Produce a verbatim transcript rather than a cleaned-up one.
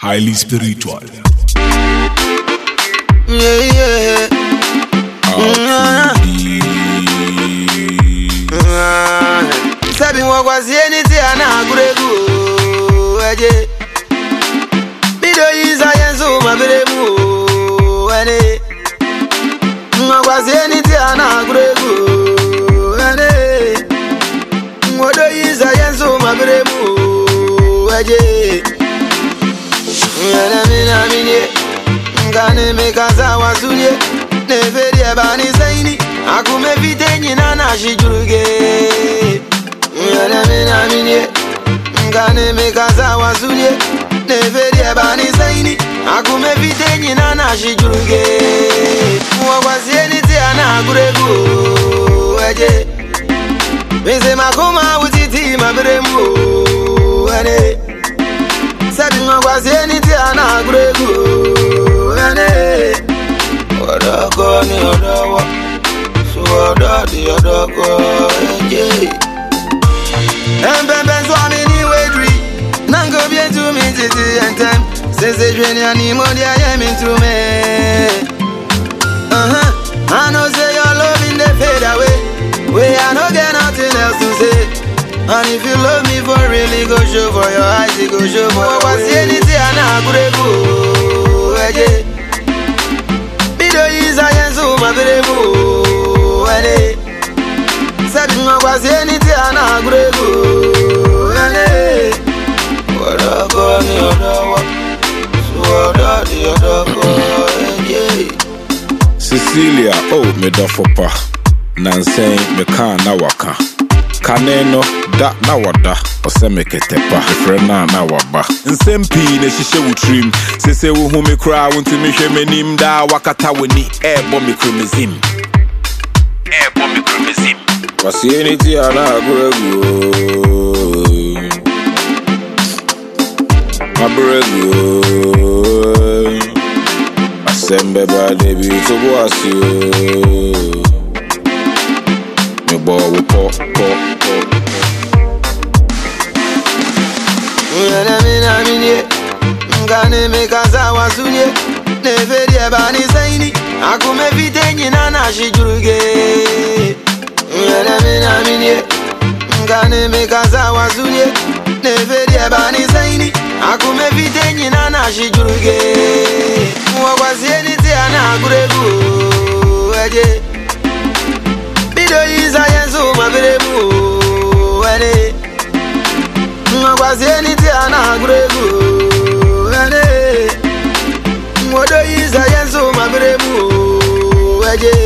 highly spiritual. Yeah, yeah. Sabi mwagwazi eniti anaguregu eje bido yiza yenzu mabiremu ene mwagwazi eniti anaguregu ene mwodo yiza yenzu mabiremu eje yana mina minye ngane mekaza wasunye neverie bani zaini akume vitenyi na nashijuruge yana mina minye ngane mekaza wasunye neverie bani zaini akume vitenyi na nashijuruge mwagwazieni ti anaguregu eje meze makoma utiti mabiremu ene sabi mwagwazieni ti anaguregu ene Odoko ni odowo, so odo di odoko eje. Empempe swami ni wedri, nango bien to me titi entem. Sese jweni animo dia yemi to me. Uh-huh, I know say your loving they fade away. We I no get nothing else to say. And if you love me for really, go show for your eyes, go show for your eyes. What's anything anaguregu eje. Bido yiza yenzu mabiremu ene sabi mwagwazi eniti anaguregu ene odoko ni odowo so odo di odoko eje. Cecilia, oh me dofopa Nansen me kan na waka Kaneno da na wada ose me ketepa efrena na waba nsempi ne hihye wutrim sese wo hu me kra wonti me hwe manim da wakata woni ebo me kremezim ebo me kremezim wasieni ti ana aguregu abregu asembe ba debi to boasio me bo wo po po yana mina minye ngane mekaza wasunye neverie bani zaini akume vitenyi na nashijuruge yana mina minye ngane mekaza wasunye neverie bani zaini akume vitenyi na nashijuruge mwagwazieni ti anaguregu eje bido yiza yenzu mabiremu ene mwagwazieni ti anaguregu ene mwodo yiza yenzu mabiremu eje